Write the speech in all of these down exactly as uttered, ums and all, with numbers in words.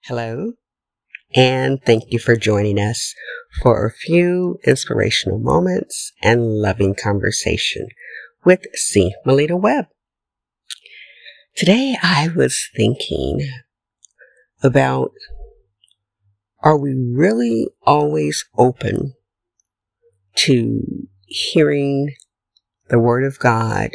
Hello, and thank you for joining us for a few inspirational moments and loving conversation with C. Melita Webb. Today I was thinking about, are we really always open to hearing the Word of God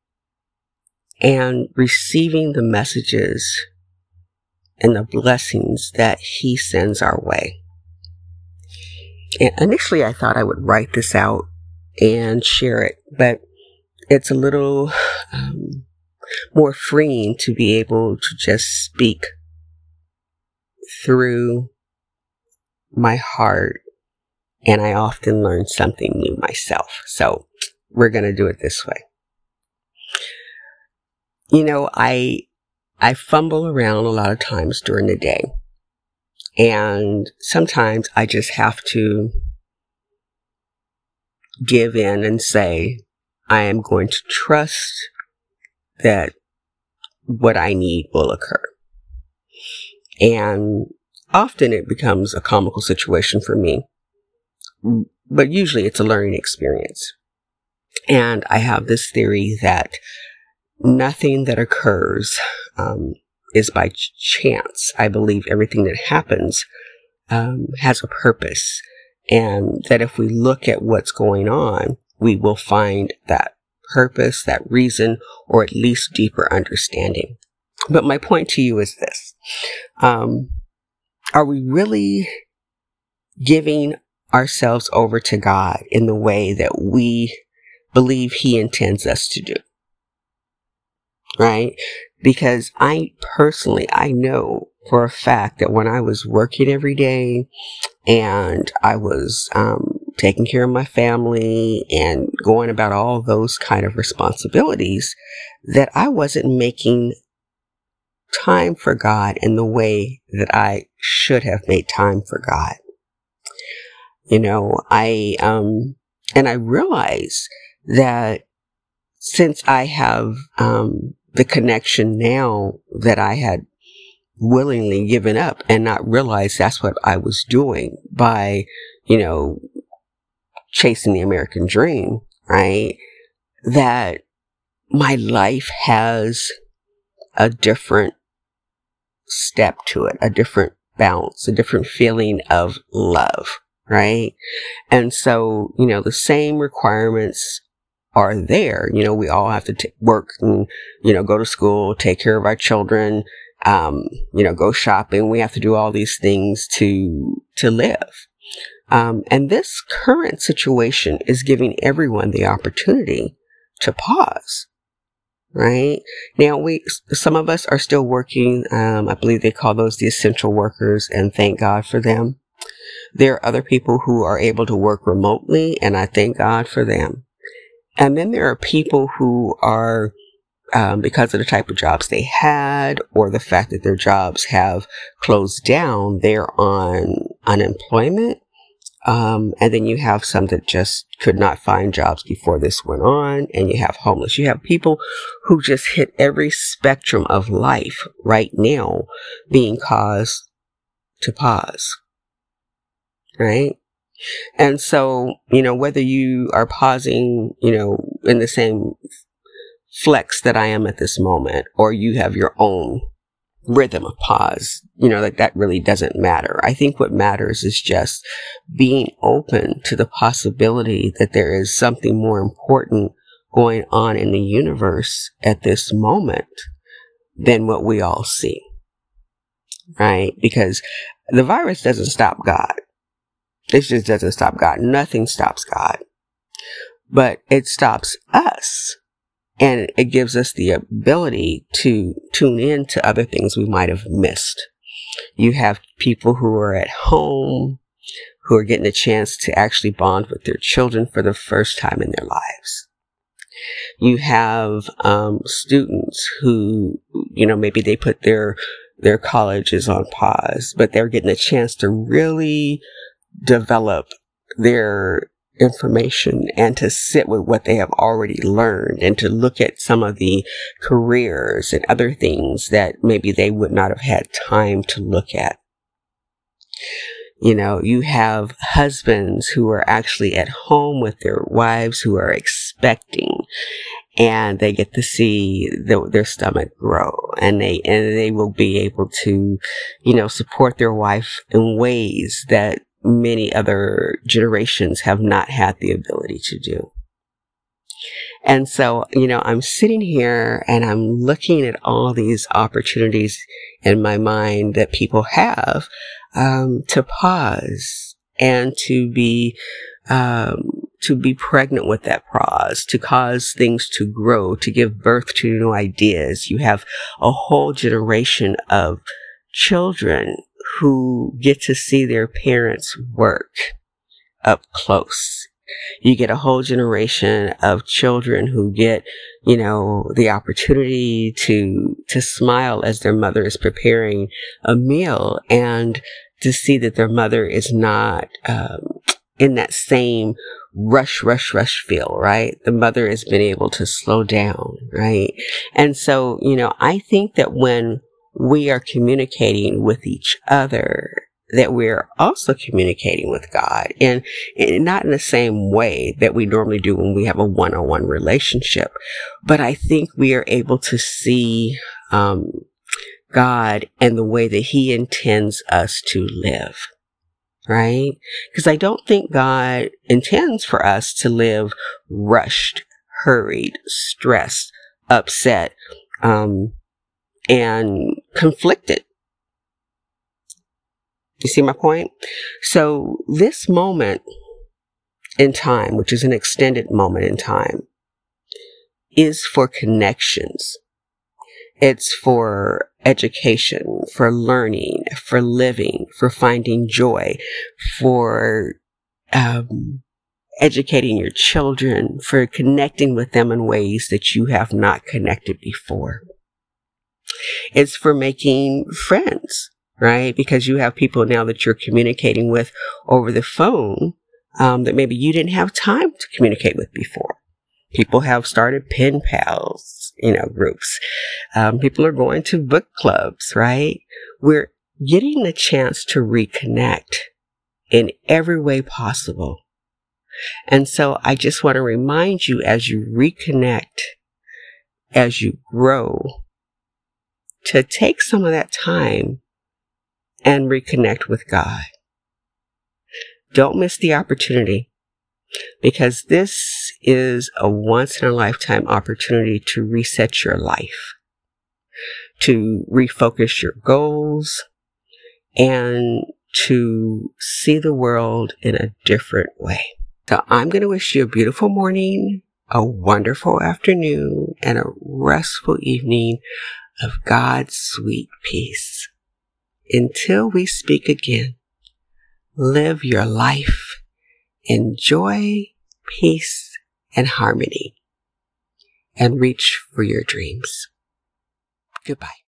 and receiving the messages and the blessings that He sends our way? And initially I thought I would write this out and share it, but it's a little um, more freeing to be able to just speak through my heart, and I often learn something new myself. So we're going to do it this way. You know, I I fumble around a lot of times during the day, and sometimes I just have to give in and say, I am going to trust that what I need will occur. And often it becomes a comical situation for me, but usually it's a learning experience. And I have this theory that nothing that occurs um, is by ch- chance. I believe everything that happens um, has a purpose, and that if we look at what's going on, we will find that purpose, that reason, or at least deeper understanding. But my point to you is this. Um, are we really giving ourselves over to God in the way that we believe He intends us to do? Right? Because I personally, I know for a fact that when I was working every day and I was um, taking care of my family and going about all those kind of responsibilities, that I wasn't making time for God in the way that I should have made time for God. You know, I, um, and I realize that since I have, um, the connection now that I had willingly given up and not realized that's what I was doing by, you know, chasing the American dream, right? That my life has a different step to it, a different bounce, a different feeling of love, right? And so, you know, the same requirements are there. You know, we all have to t- work and, you know, go to school, take care of our children, um, you know, go shopping. We have to do all these things to, to live. Um, and this current situation is giving everyone the opportunity to pause, right? Now, we, some of us are still working. Um, I believe they call those the essential workers, and thank God for them. There are other people who are able to work remotely, and I thank God for them. And then there are people who are, um, because of the type of jobs they had or the fact that their jobs have closed down, they're on unemployment. Um, and then you have some that just could not find jobs before this went on, and you have homeless. You have people who just hit every spectrum of life right now being caused to pause, right? And so, you know, whether you are pausing, you know, in the same flex that I am at this moment, or you have your own rhythm of pause, you know, like that really doesn't matter. I think what matters is just being open to the possibility that there is something more important going on in the universe at this moment than what we all see, right? Because the virus doesn't stop God. It just doesn't stop God. Nothing stops God. But it stops us. And it gives us the ability to tune in to other things we might have missed. You have people who are at home, who are getting a chance to actually bond with their children for the first time in their lives. You have um, students who, you know, maybe they put their their colleges on pause, but they're getting a chance to really develop their information and to sit with what they have already learned and to look at some of the careers and other things that maybe they would not have had time to look at You know, you have husbands who are actually at home with their wives who are expecting, and they get to see the, their stomach grow, and they and they will be able to, you know, support their wife in ways that many other generations have not had the ability to do. And so, you know, I'm sitting here and I'm looking at all these opportunities in my mind that people have um, to pause and to be um, to be pregnant with that pause, to cause things to grow, to give birth to new ideas. You have a whole generation of children who get to see their parents work up close. You get a whole generation of children who get, you know, the opportunity to to smile as their mother is preparing a meal, and to see that their mother is not um, in that same rush, rush, rush feel, right? The mother has been able to slow down, right? And so, you know, I think that when we are communicating with each other, that we're also communicating with God, and, and not in the same way that we normally do when we have a one-on-one relationship. But I think we are able to see um, God and the way that He intends us to live, right? Because I don't think God intends for us to live rushed, hurried, stressed, upset, um, and conflicted. You see my point? So this moment in time, which is an extended moment in time, is for connections. It's for education, for learning, for living, for finding joy, for um, educating your children, for connecting with them in ways that you have not connected before. It's for making friends, right? Because you have people now that you're communicating with over the phone um, that maybe you didn't have time to communicate with before. People have started pen pals, you know, groups. Um, people are going to book clubs, right? We're getting the chance to reconnect in every way possible. And so I just want to remind you, as you reconnect, as you grow, to take some of that time and reconnect with God. Don't miss the opportunity, because this is a once-in-a-lifetime opportunity to reset your life, to refocus your goals, and to see the world in a different way. So I'm going to wish you a beautiful morning, a wonderful afternoon, and a restful evening of God's sweet peace. Until we speak again, live your life in joy, peace, and harmony, and reach for your dreams. Goodbye.